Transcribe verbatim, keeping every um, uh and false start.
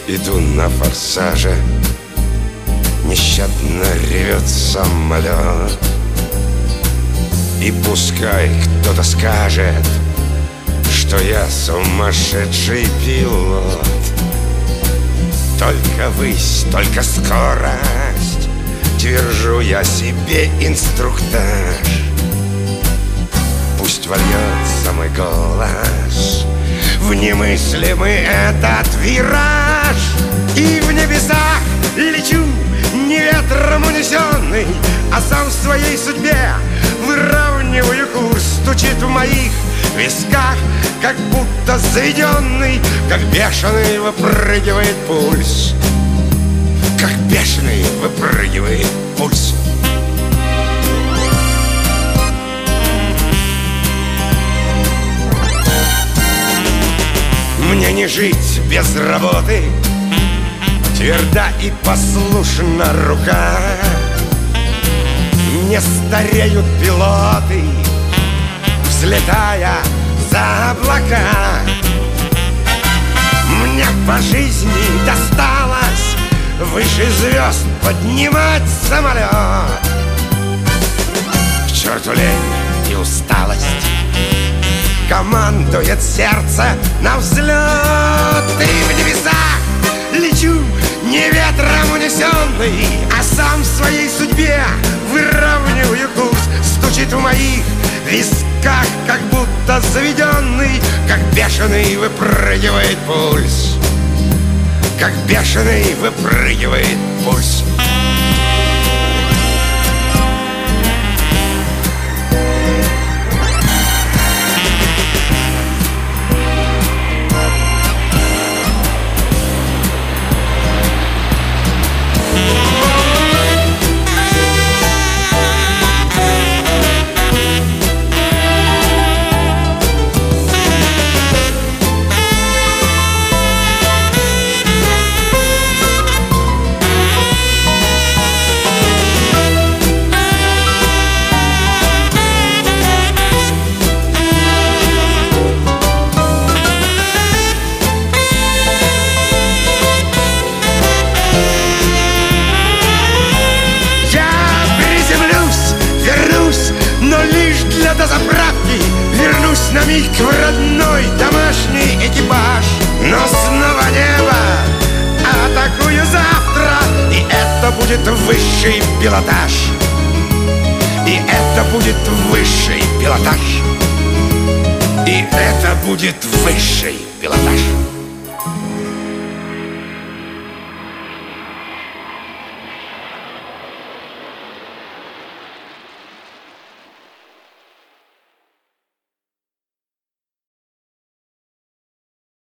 Иду на форсаже, нещадно ревет самолет. И пускай кто-то скажет, что я сумасшедший пилот. Только высь, только скорость, твержу я себе инструктаж. Пусть вольется мой голос в немыслимый этот вираж. И в небесах лечу, не ветром унесенный, а сам в своей судьбе выравниваю курс. Стучит в моих висках, как будто заведенный, как бешеный выпрыгивает пульс. Как бешеный выпрыгивает пульс. Мне не жить без работы, тверда и послушна рука. Не стареют пилоты, взлетая за облака. Мне по жизни досталось выше звезд поднимать самолет. К черту лень и усталость, командует сердце на взлет. И в небесах лечу, не ветром унесенный, а сам в своей судьбе выравниваю курс. Стучит в моих висках, как будто заведенный, как бешеный выпрыгивает пульс. Как бешеный выпрыгивает пульс. До заправки вернусь на миг в родной домашний экипаж. Но снова небо атакую завтра, и это будет высший пилотаж. И это будет высший пилотаж. И это будет высший пилотаж.